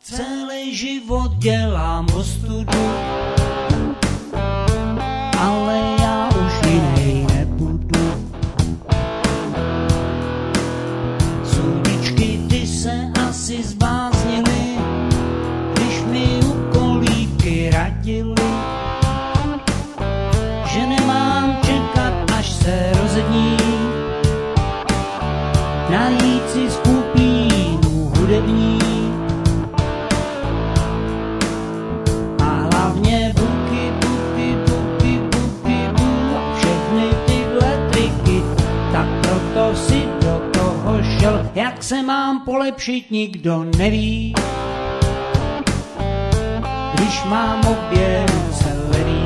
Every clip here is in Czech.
Celý život dělám ostudu, ale já už jinej nebudu. Sudičky ty se asi zbláznily, když mi u kolíky radili, že nemám čekat, až se rozední, najít si skupinu hudební. A hlavně buky, buky, buky, buky, bu a všechny tyhle triky, tak proto si do toho šel. Jak se mám polepšit, nikdo neví, když mám obě ruce levý.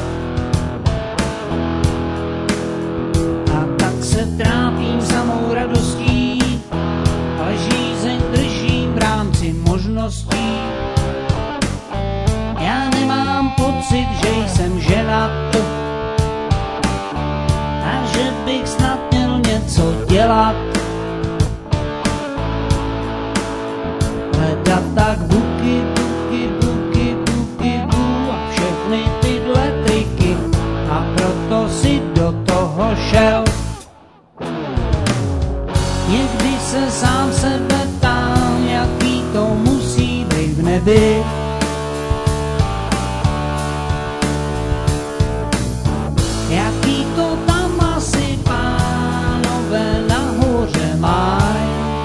A tak se trápím samou radostí, ale žízeň držím v rámci možností. Já nemám pocit, že jsem ženat a že bych snad měl něco dělat. Hledat tak buky, buky, buky, buky, bu a všechny tyhle triky, a proto si do toho šel. Někdy se sám sebe ptám, jaký to musí být v nebi. Jaký to tam asi pánové nahoře maj.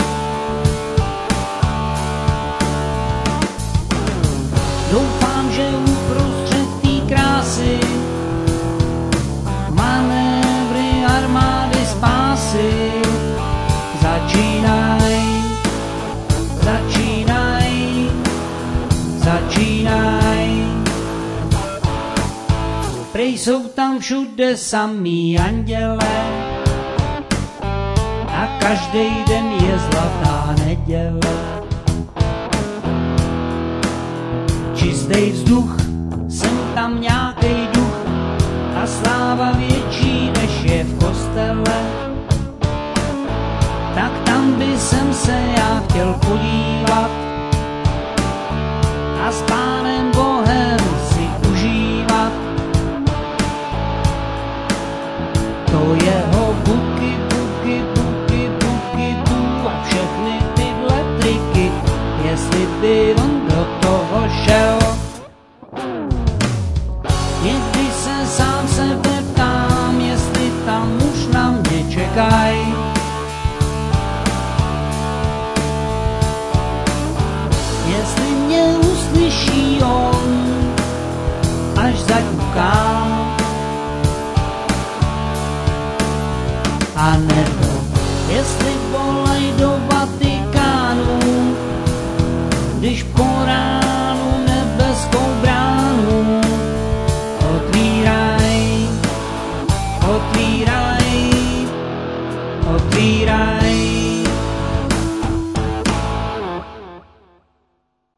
Doufám, že uprostřed té krásy manévry armády spásy začínaj, začínaj, začínaj. Prej jsou tam všude samý anděle a každej den je zlatá neděle. Čistej vzduch, jsem tam nějakej duch a sláva větší, než je v kostele. Tak tam by jsem se já chtěl podívat a s Pánem Bohem si užívat. To jeho buky, buky, buky, buky, bu a všechny tyhle triky, jestli by on do toho šel. Někdy se sám sebe ptám, jestli tam už na mě čekaj. Jestli mě uslyší on, až zaťukám. A nebo jestli volaj do Vatikánu, když po ránu nebeskou bránu otvíraj, otvíraj, otvíraj.